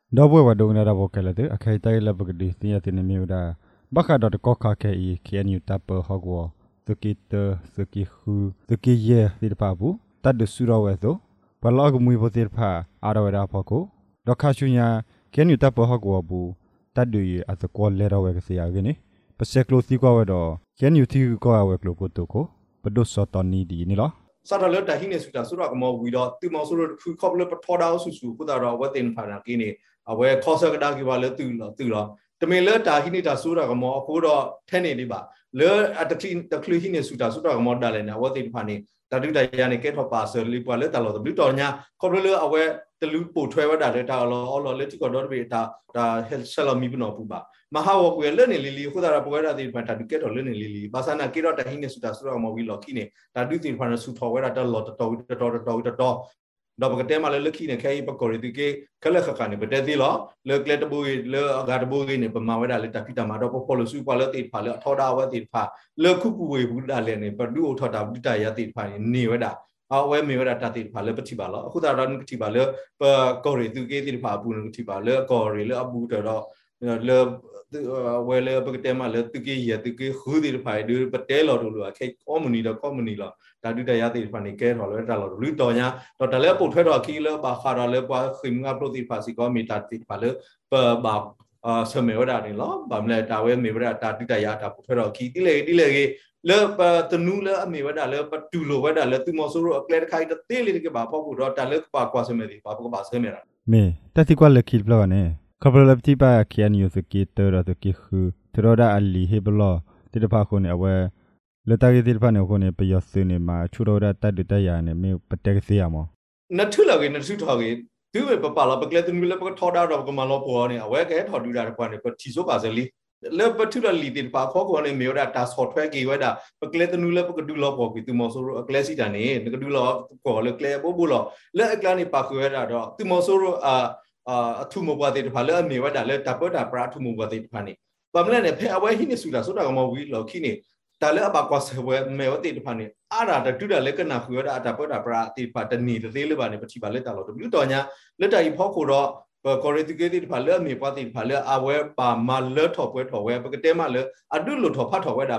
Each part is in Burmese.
ดอบว่าดงนาดาบอกเลยอะใครตายแล้วปกติที่จะตินมีวดาบักดอดก็ขาแค่อีเขียนอยู่ตับเปอร์ฮอกวอสกิเตอร์สกิฮูสกิเย่ติดปาบูตัดดูสุราเวโตปลอกมุยโพติร์พาอาราวดาพอโกดอกคาชุญญาเขียนอยู่ตับเปอร์ฮอกวอบูตัดดูยอัตโกเลราเวกเสียกินี่ปเสกโลติกว่าเวดอเขียนอยู่ที่ก็เอาเวกโลโกโตโกปดสตอนนี้ดีนี่หรอสัตว์เลี้ยงแต่ที่เนี่ยสุดาสุดากมอวีดอตื่นมาสุดคือครอบเลี้ยงทอดาวสุดๆพุทธเราว่าเต็นผ่านกินนี่เอาไว้ข้อสักดากี่วันเลี้ยงตื่นแต่เมื่อเลี้ยงแต่ที่นี่จะสุดากมอพูดว่าแทนนี่ดีบ่าเลี้ยงอัตคลีที่เนี่ยสุดากมอได้เลยนะว่าเต็นผ่านนี่แต่ดูแต่ยานี่เกิดทอปาเซอร์ลิปว่าเลี้ยงตลอดแต่ดูตอนนี้ครอบเลี้ยงเอาไว้แต่ลูกปู่ช่วยว่าได้เลยแต่เราเลี้ยงที่ก่อนเราไปแต่เฮลเซลมีเป็นอปุบะมหาวกุยเลี้ยงนี่ลิพุทธเราพูดว่าได้ผ่านแต่ดูเกิดเราเลี้ยงนี่ลิภาษาหน้ากี่เราแต่ที่เนี่ยสุดากมอวิลล์กินนี่แต่ดูที่ผ่านสุดท้ายว่าได้หลอดดอกกระเตมาเลือกขี้เนี่ยแค่ปกติที่เขาเลือกขันเนี่ยประเทศที่ล้อเลือกเลตบุยเลือกการบุยเนี่ยประมาณว่าได้เลยแต่พิจารณาเราพอเราสู้พอเลือกติดผ่าเลือกทอดาวติดผ่าเลือกคู่บุยบุได้เลยเนี่ยประดูทอดาวบุได้ยาติดผ่านี่ว่าได้เอาไว้ไม่ว่าได้ติดผ่าเลือกปฏิบัติแล้วคุณตาเราปฏิบัติเลือกปกติที่เกติดผ่าบุญปฏิบัติเลือกกอริเลือกบุตรเราเลือกเวลาปกติมาเลือกที่เกียที่เกียหูติดผ่าดูประเทศเราดูแค่ข้อมูลนี้เราแต่ดูแต่ยาติดผ่านี่แก่เราเลยแต่เราดูต่อเนี่ยแต่เลือกปุ๊บเท่าขี้เลือกบาคาราเลือกว่าขึ้นกับโปรตีนภาษีก็มีตัดติดผ่าเลือกบาเสมอว่าได้หรอบางเรื่องแต่ว่ามีว่าตัดดูแต่ยาตัดปุ๊บเท่าขี้ที่เลยเลือกตนูเลือกมีว่าได้เลือกดูโลว่าได้เลือกตัวมอสูรุเกลือไข่ตัดเตลี่ที่บ่าพอปุ๊บเราแต่เลือกปากกว่าเสมอดีปากก็บ่าเสมอละเมแต่ที่กว่าเลือกคิดเปล่าเนี่ยขบวนรถที่ป้าเขียนอยู่สกิเตอร์สกิคือทรอดาอัลลีเฮบลอที่จะพาคนเอาไว้เลือดตากิติพาเนี่ยคนเนี่ยไปยศเนี่ยมาชูโรดาตัดดุตายาเนี่ยไม่ปฏิเสธมั้งนัททุลากินัทสุดท้ายดูไปปะละปะเกลือตัวนี้แล้วปะทอดาวก็มาล้อปัวเนี่ยเอาไว้แค่ทอดดูได้ปะเนี่ยปะที่สุดก็จะลีแล้วปะทุลาลีติดปะข้อก็เนี่ยมีว่าตัดสอดแฝงกี่ไว้ด่าปะเกลือตัวนี้แล้วปะก็ดูล้อปัวกี่ตัวมอสูรุเกลือสิจานี่ก็ดูล้อปัวแล้วเกลือบุล้อแล้วไอ้กลางนี่ปะคือไว้ด่าดอกตัวมอสูรุทุ่มบัวติดปะแล้วมีว่าด่าแล้วตับด่าปลาทุ่มบัวติดปะนี่บางเรื่องเนี่ยเพอเอาไว้ที่นี่สุดาสุดก็มาวิล้อขี้นี่แต่แล้วบางกว่าเสวยไม่ว่าติดพันเนี่ยอะไรแต่ดูได้เล็กก็น่าคุยว่าแต่พอแต่ปลาติดพันแต่หนีแต่เรื่องแบบนี้ปฏิบัติเรื่องตลอดดูตัวเนี้ยแล้วแต่อีพ่อคุรอกอริติเกติดพันเรื่องมีปฏิพันเรื่องเอาไว้ป่ามาเลือดถอดไว้ถอดไว้ปกติมาเลยอดูหลุดถอดผ้าถอดไว้แต่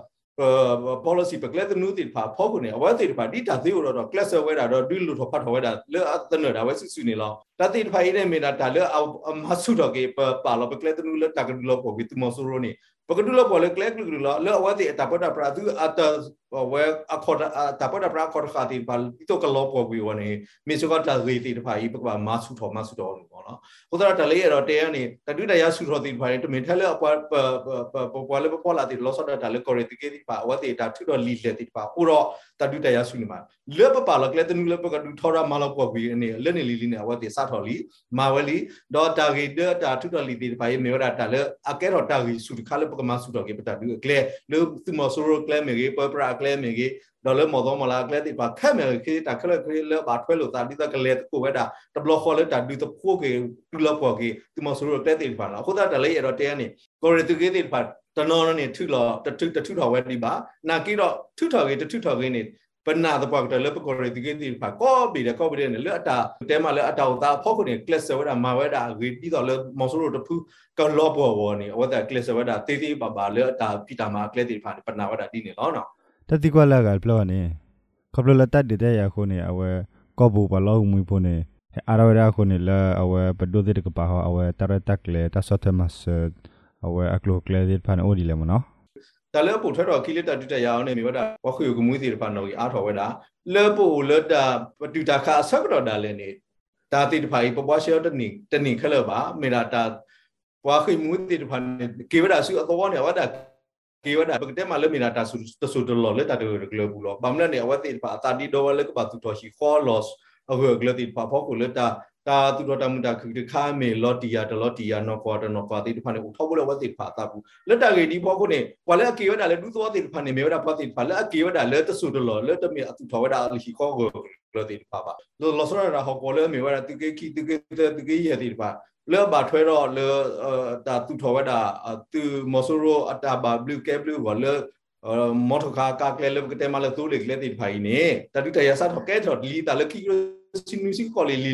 policy ปกตินู้ติดพันพ่อคุณเนี่ยเอาไว้ติดพันที่ตัดที่เราคลาสไว้แต่ดูหลุดถอดผ้าถอดไว้แต่เรื่องตันเนอร์เอาไว้สุดๆนี่เราแต่ติดพันเนี่ยมีแต่เรื่องเอามาสุดโอเคป่าเราปกตินู้เรื่องตากระดูกเราวิตุมอสุโรนี่ปกติเราพอเล็กๆดูแล้วเอาไว้ที่แต่พอแต่ปลาที่อัตเวอคอร์แต่พอแต่ปลาคอร์ขาติดพันที่ตัวกระโหลกวิวันนี้มีสุขภาพดีติดพันอีกว่ามาสุดหนึ่งเนาะคนเราแต่เลี้ยเราเตี้ยนี่แต่ดูแต่ยาสุดติดพันนี่ตัวมีเท่าเรื่องพอเล็กพอละติดล้อสอดแต่เรื่องกอริติเกติดพันว่าติดแต่ทุกตัวลีเลติดพันอุรอแต่ดูแต่ยาสุดนี่มาเลือกปลาเราเกลือตัวนี้เลือกปลาดูทอรามาเราพวกวินี่เรื่องนี้ลีเนี่ยว่าติดซาทอลีมาวันนี้ดอตากีเดอตาทุกตัวลีติดพันมีว่าแต่เรื่องอาเกอร์ตากีสุดขาเลยปกมาสุดโอเคปะดูเกลือเรื่องตัวมอสูโรเกลือเมกี้เปอร์ปลาเกลือเมกี้ดอลเลอร์มอดมาลาเกลือติดปากแค่เมื่อกี้แต่เขาเลยเลือกบาดเพื่อหลุดตาดิตาเกลือตัวไว้ด่าแต่บล็อกคอเลยแต่ดูตัวพวกกี้ดูแลพวกกี้ตัวมอสูโรเกลือติดปากแล้วคนแต่เลยเราเตี้ยนี่ก็เลยตัวกี้ติดปากตอนนั้นเนี่ยทุกเราแต่ทุกถอดไว้ดีบ้านากี้เราทุกถอดกี้นี่เป็นนาตัวปากแต่เลือกก็เลยตัวกี้ติดปากก็บีเด็กก็บีเด็กเนี่ยเลือกตาเต็มมาเลือกตาตาพวกคนเนี่ยเกลือเสวดามาไว้ด่าวีที่ต่อเลือกมอสูโรตัวผู้ก็ล้อปัววัวนี่ว่าแต่เกลือเสวดาตีบ้าเลือกตาพิจารณาเกลือติดปากเป็นนาว่าด่าดีเนี่ยแล้วเนาะแต่ที่กว่าเลือกเปล่าเนี่ยขบวนรถตัดดุตายาคนเนี่ยเอาไว้ก็บูปลอกมือพวกเนี่ยอาราวดาคนเนี่ยละเอาไว้ไปดูที่กระเป๋าเอาไว้ตาร์ตักเลยตาสอดมาสเอาไว้อักลูกเลยที่ผ่านโอดีเลยมั้งเนาะแต่เลือกปุ๊บถ้าเราคิดเรื่องดูแต่ยาวเนี่ยมีว่าว่าคุยกับมือถือผ่านเราอีอาร์ทเอาไว้ด่าเลือกปุ๊บเลือกด่าดูแต่ข้าสักเราด่าเลยเนี่ยตาติดไผ่ปุ๊บว่าเชื่อตันนี่เขาเลยบ้าไม่ได้ตาว่าคุยมือถือผ่านกี่ว่าด่าซื้อตัวเนี่ยว่าด่ากี่ว่าด่าปกติมาเริ่มมีด่าสุดหล่อเลยแต่ดูเกลือบุหรี่บางเรื่องเนี่ยว่าติดผ่าตาดีโดนเลยก็บาดตัวชี้ข้อลอสเอาเกลือติดผ่าเพราะกูเลือกตาตัวตามุดาคือข้าเมลอตียานอกวาติดผ่านเนี่ยอุทธบุเลยว่าติดผ่าตาบุแล้วแต่กี่ดีเพราะกูเนี่ยว่าแล้วกี่ว่าด่าเลยดูตัวติดผ่านเนี่ยไม่ว่าด่าพอติดผ่านแล้วกี่ว่าด่าเลยตัวสุดหล่อเลยตัวมีอุทธว่าด่าชี้ข้อเกลือติดผ่าบ้าเราสระเราเขาเลยไม่ว่าด่าตัวกี่เหี้ยติดผ่าเลือกบาดช่วยรอเลือกตาตุทว่าด่าตัวมอสูโรอัตราบาบลิวแคบลิวว่าเลือกมอทคากาเกลือก็เต็มมาแล้วตัวเล็กติดผ่าเนี่ยแต่ดูแต่ยาสัตว์เขาแก่ถอดลีแต่เลือกกี่ซินุสิกอลี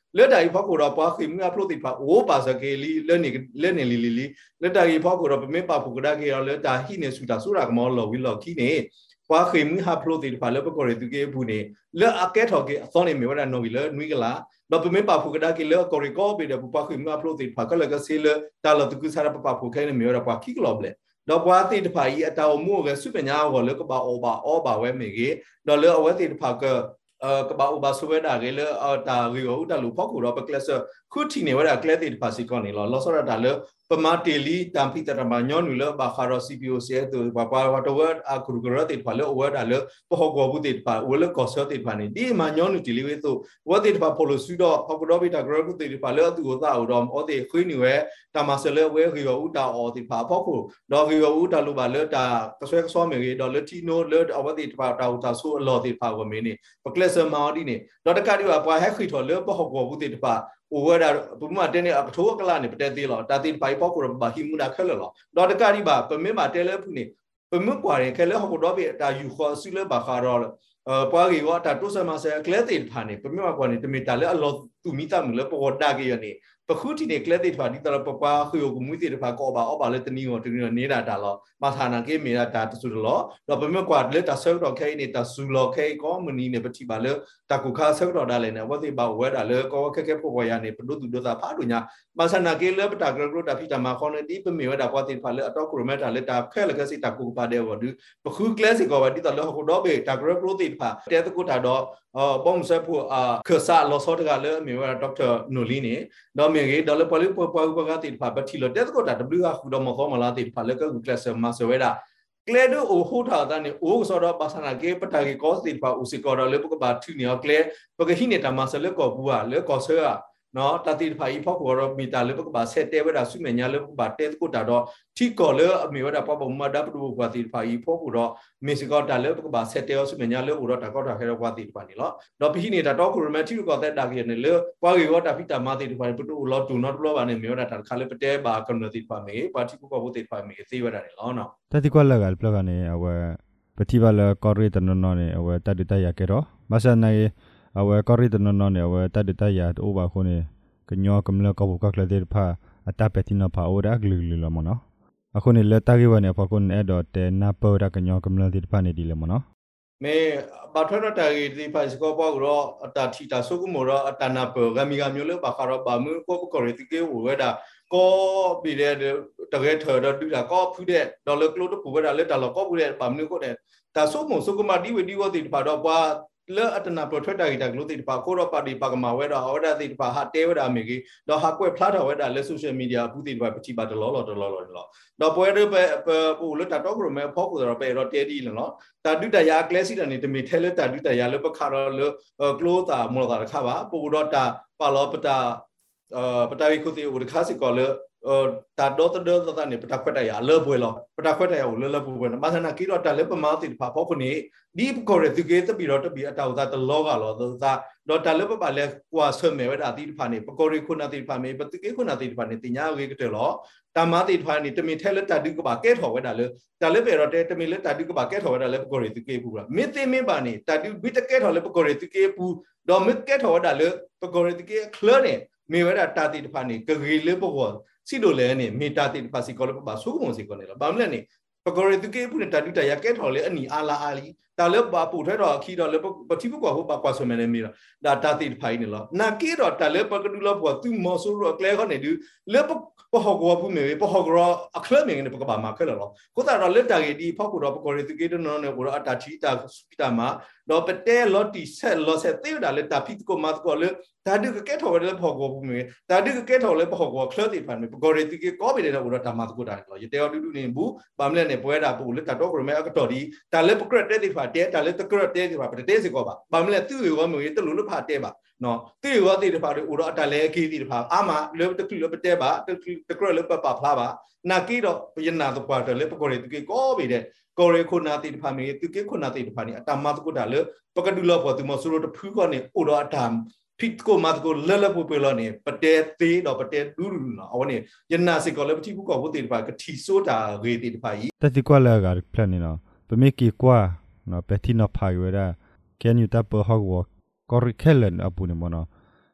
လက်တိုင်ဖောက်ကိုတော့ပွားခိမှုအဖလို့တိဖာအိုးပါစကေလီလက်နေလီလက်တိုင်ဖောက်ကိုတော့ပမေပါဖုကဒါကေရောလက်တာဟိနေဆူတာဆူရာကမောလော်ဝီလော်ခိနေပွားခိမှုဟာဖလို့တိဖာလက်ပကောရတူကေဘူးနေလက်အကဲထော်ကေအစောနေမေဝရနော်ဝီလက်နွီကလာတော့ပမေပါဖုကဒါကေလက်ကောရီကောပေတဲ့ပွားခိမှုအဖလို့တိဖာကလကစီလက်တာလတူကူစားပပဖုခဲနေမေဝရပွားခိကလောဘလေတော့ပွားတိတဖာကြီးအတောင်မှုကစုပညာကိုလကပါအောဘာဝဲမေကေတော့လေအဝဲတိတဖာကကဘာဥပါဆွဲတာလေတာရီဟိုတာလူဖောက်ကိုတော့ပကလဆခုတီနေဝရကလက်တိတဖာစီကောနေလောဆောရတာလေပမာတေလီတမ်ပိတရမညောနူလဘာခါရ CPO ဆေတူဘာပါဝတ်ဝတ်အကူဂရတိတဖာလေဝတ်တာလေပဟောကောဘူးတိတဖာဝလကောဆောတိတဖာနေဒီမညောနူတီလီဝေတူဝတ်တိတဖာပိုလိုဆူတော့ဖောက်တော့ပိတာဂရဘူးတိတဖာလေသူကိုသာတော့အော်တေခွေးနေဝဲတာမဆလေဝဲရီယောဥတာအော်တိဖာဖောက်ကိုတော့ရီယောဥတာလူပါလေတာကဆွဲဆောမေရီတော့လေတီနိုလေအဝတ်တိတဖာတာဥတာဆူအလော်တိတဖာဝမင်းနေပကလဆမာဒီနေတော့တကတိပါပွားဟက်ခိထော်လေပဟောကောဘူးတိတဖာအိုဝဒါဘုမတဲနေအထိုးကလာနေပတဲသေးလောတာတိပိုင်ပေါကိုဘာဟိမူနာခဲလောတော့တကတိပါပမေမာတဲလေဖုနေပမကွာရင်ခဲလေဟောတော့ဘေတာယူခေါ်ဆူလေဘာခါရောပွားကြီးကတာတုဆမဆဲကလဲတိဖာနေပမေမာကွာနေတမီတာလေအလောသူမိတာမလဲပေါ်ဒါကေရနေပခုတီနေကလက်တိဖာဒီတရပပခယုကမွေးတိတဖာကောပါအောပါလေတနီကိုတနီနေတာတာလောမထာနာကေမေရာတာတဆူလောတော့ပမေကွာလေတာဆောက်တော့ခဲနေတာဆူလောခဲကောမနီနေပတိပါလေတကုခါဆောက်တော့ဒါလေနေဝတိပါဝဲတာလေကောခက်ခဲဖို့ပေါ်ရနေပဒုတုဒတာဖာတို့ညာမဆနာကေလေပတာဂရဂရတာဖိတာမခေါနေဒီပမေဝတာပွားတိဖာလေအတော့ကရမတာလေတာခဲလကစီတာကုပါတဲ့ဝဒပခုကလစီကောပါဒီတလောဟိုတော့ဘေတာဂရဂရတိဖာတဲတကုတာတော့ပုံစံဖို့ခဆာလောစောတကလေမေဝဒေါက်တာနိုလီနေတော့မြေကြီးဒေါ်လာပေါ်ပပကတိဖာပတိလောတက်ကောတာ W ခုတော့မသောမလာတိဖာလေကကလစမဆဝဲတာကလေဒိုဟိုထာတာနေအိုဆိုတော့ပါစနာကေပတာကေကောစတိဖာဥစီကောတော့လေပကဘာထူနေကလေပကဟိနေတာမဆလေကောဘူးဟာလေကောဆာနော်တတိဖာဤဖောက်ကောတော့မီတာလေပကဘာဆက်တဲဝဲတာဆုမညာလေပကဘာတဲကိုတာတော့ထီကောလေအမေဝတာပပမဒါပဒူကွာတိဖာဤဖောက်ကိုတော့မေစကောတာလေပကဘာဆက်တဲဆုမညာလေဦးတော့တာကောတာခဲတော့ကွာတိဖာနေလောတော့ပိနေတာတော့ကိုရမတီကောတဲ့တာကေနေလေပွားကေကောတာဖိတာမတိဖာပဒူလောတူနော်ဘလောပါနေမေဝတာတာခါလေပတဲဘာကနတိဖာမေပါတိကိုကောဘုတိဖာမေသေဝတာနေလောနော်တတိကွာလကပလကနေအဝပတိပါလကောရီတနော်နော်နေအဝတတိတရကေတော့မဆန်နေအဝကောရီတနော်နော်နေအဝတတိတရအိုဘာခုနေကညောကမလကောဘကကလတဲ့ဖာအတပတိနဖာအိုဒါဂလူလလမနော်အခုနေလက်တကေဝနေဖကွန်အဲ့တော့တဲနာပေါ်ဒါကညောကမလတဲ့ဖာနေဒီလမနော်မေဘာထရတာရီဒီဖိုင်စကောပေါ့ရောအတာတီတာဆုကမောရအတနာပေါ်ဂမီဂမျိုးလို့ဘာခါရောဘာမှုကိုကိုရီတီကေဝဲတာကောပြီးတဲ့တကယ်ထော်တော့တူတာကောဖူးတဲ့ဒေါ်လာကလို့တော့ပူဝဲတာလက်တာလောကောဖူးတဲ့ဘာမှုကိုတဲ့တာဆုမဆုကမဒီဝဒီဝတိဖာတော့ပွားလေအတနာပရိုထက်တာဂီတာဂလိုတိတပါကိုရောပါတီပါကမာဝဲတော့အော်ဒါတိတပါဟာတဲဝဲတာမြေကြီးတော့ဟာကွက်ဖလာတော်ဝဲတာလေဆိုရှယ်မီဒီယာဘူးတိတပါပချိပါတလောတော့ပွဲရပဲပူလတာတော့ကရမဲဖောက်ကိုတော့ပဲတော့တဲဒီလောတာဒုတရာကလစီတနေတမီထဲလေတာဒုတရာလေပခါတော့လေကလိုတာမောတာခါပါပူတော့တာပါလောပတာပတာဝီခုတိဦးခါစီကောလေတာတော့တဲ့နေပတာခွက်တရလေပွဲလောပတာခွက်တရကိုလေပွဲမဆနာကီတော့တာလေပမာတိဖာဖောက်ခုနေဒီကိုရတိကေတပီတော့တပီအတောက်သားတလောကလောသာတော့တာလေပပါလေကွာဆွမဲဝဲတာတိဖာနေပကိုရီခုနာတိဖာမေပတိကေခုနာတိဖာနေတင်ညာဝေကတဲ့လောတာမတိဖာနေတမီထဲလက်တာဒီကပါကဲထော်ဝဲတာလေတာလေပေတော့တဲတမီလက်တာဒီကပါကဲထော်ဝဲတာလေပကိုရီတိကေပူလားမေသိမင်းပါနေတာဒီဘီတကဲထော်လေပကိုရီတိကေပူတော့မေကဲထော်ဝဲတာလေပကိုရီတိကေခလနေမေဝဲတာတာတိဖာနေဂရီလေပကောစီလိုလဲနေမေတာတိဖာစီကောလေပပါဆုကမုံစီကောနေလားဘာမလဲနေပကိုရီတိကေပူနေတာဒုတရကဲထော်လေအနီအာလာအာလီတာလေပါပူထဲတော့ခီတော့လေပတိပကွာဟိုပါကွာဆွမဲနေမိတာတာတိဖိုင်နေလောနာကေတော့တာလေပကဒူလောပွားသူမော်ဆူရောကလဲခေါနေဒီလေပဟောကောဘူးမေပဟောကောအခလမေငနေပကပါမှာခဲလောကိုတာတော့လက်တာကြီးဒီဖောက်ကိုတော့ပကိုရီတိကေတော့နော်နေကိုတော့အတာချီတာစပီတာမှာတော့ပတဲလော်တီဆက်လော်ဆက်တေးတာလေတာဖိကိုမတ်ကိုလေဒါဒီကဲထော်လေဖောက်ကိုဘူးမေဒါဒီကဲထော်လေပဟောကောခလတိဖန်မေပကိုရီတိကေကောပြီတဲ့ကိုတော့တာမတ်ကိုတာလောရတဲတူတူနေဘူးဗာမလဲနေပွဲတာပူလေတာတော့ကရမဲအကတော်ဒီတာလေပကရက်တဲ့ဒီဖာတဲတာလေတကရက်တဲဒီဖာပတဲစီကောပါဗာမလဲသူ့ရောမေတလူလဖာတဲပါနော်သူ့ရောတိဒီဖာဦးတော့အတလဲခီဒီဒီဖာအာမလေတကလူပတဲပါတကရက်လေပပဖလာပါနာကီတော့ယနာတော့ပွားတယ်လေပကိုရီတိကေကောပြီတဲ့ကိုရီခုနာတိဒီဖာမေသူကေခုနာတိဒီဖာနေအတမတ်ကိုတာလေပကဒူလောပေါ်သူမဆူလို့တဖူးကနေဦးတော့အတမ်ဖိတ်ကိုမတ်ကိုလဲလဲပူပလောနေပတဲသေးတော့ပတဲဒူးဒူးနော်အဝနေယနာစီကောလေပတိဘူးကောဘုတိဒီဖာကတိဆိုတာဂေတိဒီဖာကြီးတတိကွာလာကပလန်နေနော်ပမေကီကွာနော်ပတိနော်ဖာရွေရာကန်ယူတပ်ပဟောက်ဝကောရီခဲလန်အပူနေမနော်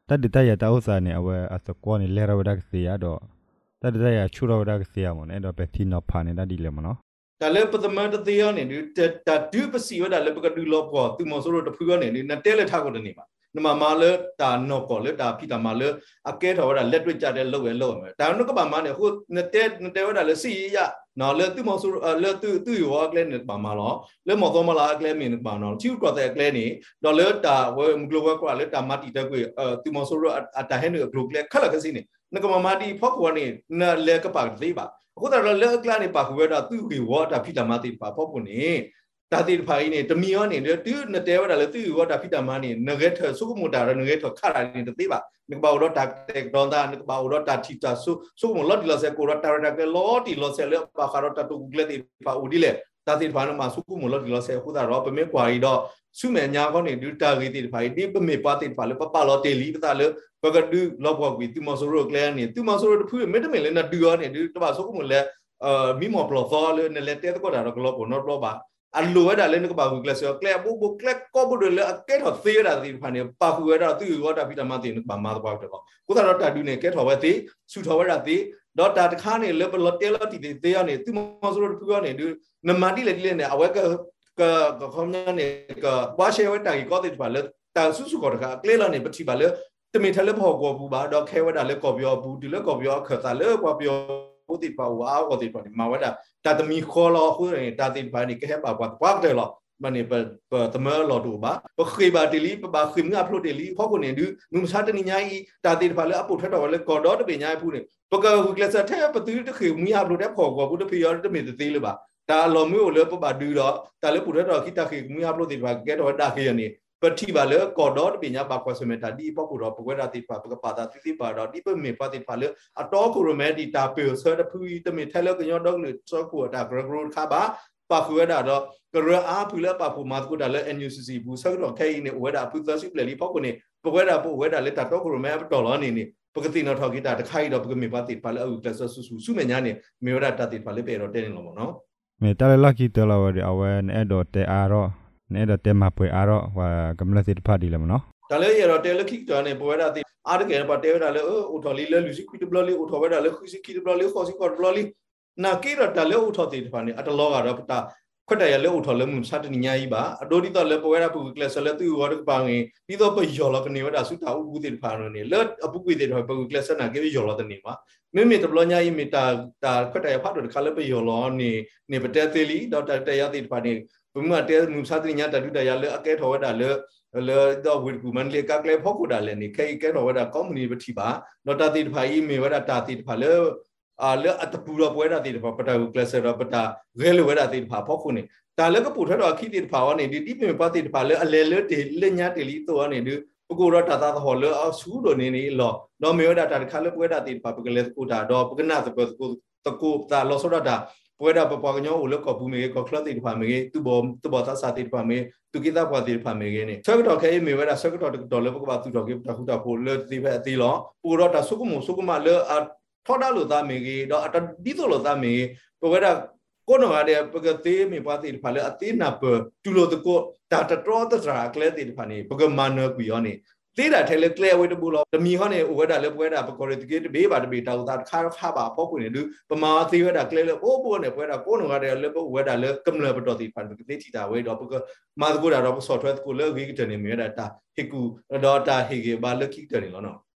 ตัดดิตายาตาอุสาเนี่ยเอาไว้อัศกวนี่เลราวัดเสียดอตัดดิตายาชูราวัดเสียมันเนี่ยดอเป็นที่นอพาเนี่ยได้ดีเลยมั้งเนาะแต่เรื่องปัตตมันตะเตียเนี่ยแต่ดูภาษีว่าแต่เรื่องก็ดูรอบก่อนตัวมอสโรตะพื้นเนี่ยนั่นเตะเลยท่าก็ได้นี่มานมาเลยตานอกก่อนเลยตาพี่ตามาเลยอาเกตว่าแต่เล็ดด้วยจ่าเดลโลเวแต่นั่นก็ประมาณเนี่ยคุณนั่นเตะว่าแต่เลยสี่ยะนอเลยตัวมอสโรเลยตัวอยู่ว่าเกลเนี่ยประมาณล้อเลยมอตัวมาละเกลมีนประมาณชิวก็แต่เกลนี่ดอเลยตาว่ามุกลัวกว่าเลยตามาติตะกุยตัวมอสโรอัตตาให้เนี่ยกลุ่มเกลขลักกันสิเนี่ยนั่นก็มาดีพอกว่านี่นั่นเลยก็ปากดีป่ะအခုတော့လက်အကလာနေပါခွေတော့သူ့ကိုဝါတာဖိတာမတိပါဖို့ပုန်နေတာတိဖိုင်နေတမီရောနေတူနတဲဝတာလေသူ့ဝါတာဖိတာမနေငရဲထဆုကမတာရငရဲထခလာနေတိပါနကဘာတော့တာတက်တော့တာနကဘာတော့တာတီတာဆုကမလော်ဒီလောဆဲကိုရတာရကလော်တီလောဆဲလေပါခါတော့တတူကလက်တိပါဦးဒီလေတာတိဖိုင်မှာဆုကမလော်ဒီလောဆဲခုတာတော့ပမေကွာရီတော့ဆုမေညာကောနေဒူတာဂီတိဖိုင်ဒီပမေပါတိပါလေပပလော်တေလီပတာလေပကဒူလောဘောကွီတူမဆိုရိုကလဲနေတူမဆိုရိုတဖူးမေတမေလဲနဒူရောနေဒူတပါဆုကမလဲမိမောပလောသောလေနလက်တဲတော့တာတော့ကလောပေါ်နော်ပလောပါအလိုရတာလည်းကပါဘူးကလဆောကလဘူကလကောဘူလေအကဲတော့သေးရတာဒီဖာနေပါခုရတာသူရောတာဖိတမတင်ပါမာတော့တော့ကိုတော့တာဒူနေကဲထော်ပဲသေးဆူထော်ရတာသေးတော့တာတခါနေလေပလောတဲလောတီသေးရနေသူမဆိုရိုဖူးရနေဒူနမတိလေဒီလေနေအဝဲကခေါမနေကဝါရှေဝတာကြီးကောတဲ့ပါလေတာဆူဆူကောတခါကလဲလာနေပတိပါလေတမင်ထလည်းဖော်ကောဘူးပါတော့ခဲဝတာလည်းကောပြောဘူးဒီလည်းကောပြောခတာလည်းကောပြောပုတိပါဝါကောတိပါနေမှာဝတာတာတမီခေါ်လောခုနေတာတိပါနေကဲပါကွာပွားတယ်လောမနေပတမလောတူပါပခိပါတလီပခိမငါဖလို့တလီဖောက်ကနေဒူနုမစားတနိညာဤတာတိပါလည်းအပုထတော်လည်းကောတော့တပညာဖူးနေပကဟုကလစတဲ့ပတူတခိမငါဖလို့တဲ့ဖော်ကောဘူးတဖေရတမေသေးလေပါတာလောမျိုးလည်းပပဒူတော့တာလည်းပုထတော်ခိတခိမငါဖလို့တိပါကဲတော့တာခိရနေပတိပါလေကောတော့ပညာပါကွာစမေတာဒီပေါကူတော့ပကွဲတာတိပါပကပါတာတိပါတော့ဒီပမေပါတိပါလေအတော်ကိုရမဲဒီတာပေဆရတဖူတမေထဲလောကညောတော့လေစောကူတာဂရဂရခါပါပါခွေတာတော့ကရအားဖူလဲပါဖူမတ်ကူတာလေ NUCC ဘူးဆက်တော့ခဲနေဝဲတာဖူသစီပလေလီပေါကူနေပကွဲတာပို့ဝဲတာလေတာတော့ကိုရမဲတော်လောနေနေပကတိနော်ထောက်ကိတာတခိုင်တော့ပကမေပါတိပါလေအခုကလဆဆူဆူမညာနေမေရတာတိပါလေပေတော့တဲနေလို့ပေါ့နော်မေတာလေလကီတလာဝဒီအဝဲနဲ့တော့တဲအားတော့နဲ့တော့တဲမပွေအားတော့ဟွာကမ္လစစ်ဖာဒီလမနော်ဒါလည်းရတော့တဲလခိတနေပွဲတာတိအားတကယ်ပါတဲတာလေအိုထော်လီလေလူစီခွီတဘလလီအိုထော်ဝဲတာလေခွီစီခွီတဘလလီခေါ်စီခေါ်ဘလလီနာကေရတာလေအိုထော်တိဖာနေအတလောကတော့တာခွတ်တယ်ရလေအိုထော်လေမှုစတနိညာကြီးပါအတိုးဒီတော့လေပွဲတာပူကလဆလေသူရောတပါငင်ပြီးတော့ပယောလကနေဝတာစုတာဥပူတိဖာနေလေအပူကွေတိတော့ပူကလဆနာကေယောလတနေမှာမိမိတဘလညာကြီးမီတာခွတ်တယ်ဖတ်တော့ခါလေပယောလောနေပတဲသေးလီတော့တဲရတိဖာနေဘုမတဲမှုစတနိညာတတူတရလေအကဲထော်ဝတာလေတော့ဝီကူမန်လေကကလေဖောက်ကူတာလေနေခဲကဲတော့ဝတာကောင်းမနီပတိပါတော့တာတိတဖာဤမေဝတာတာတိတဖာလေလေအတပူတော့ပွဲတာတိတဖာပတာကလဆရပတာရဲလေဝတာတိတဖာဖောက်ခုနေတာလည်းကပူထတော့ခိတိတဖာကနေဒီမေပါတိတဖာလေအလေလေတေလေညာတေလီတော့နေဒီပကူတော့တာဟောလေအဆူတော့နေလောတော့မေဝတာတာခါလေပွဲတာတိတဖာပကလေကူတာတော့ပကနာတကူတာလောဆောတာပွဲတာပပကညောဦးလကပူမေကခလတိတဖာမေသူဘောတာစာတိတဖာမေသူကိတာပွားတိတဖာမေကနေဆက်တော့ခဲမေဝတာဆက်တော့တော်လေပကပါသူတော့ကိတာခုတာပိုလေတိဖက်အတီလောပူတော့တာဆုကမလေထောတာလို့သားမေကြီးတော့အတဒီတော့လို့သားမေပဝဲတာကိုနော်ရတဲ့ပကတိမေပါတိဖာလေအတိနာပတူလို့တကိုတာတတော်တရာကလဲတိဖာနေပကမနကွီယောနေတေးတာထဲလေကလဲဝဲတဘူးလို့တမီဟောနေဝဲတာလေပွဲတာပကောရတကေတဘေးပါတဘေးတောက်တာခါခါပါပေါ့ကိုနေလူပမာသေးဝဲတာကလဲလေအိုးပိုးနေပွဲတာကိုနော်ရတဲ့လေဝဲတာလေကမ္လပတော်တိဖာပကတိတီတာဝဲတော့ပကမာတကိုတာတော့ဆော့ထွဲကိုလေဝီကတနေမေတာဟေကူတော့တာဟေကေဘာလခိတနေလို့နော်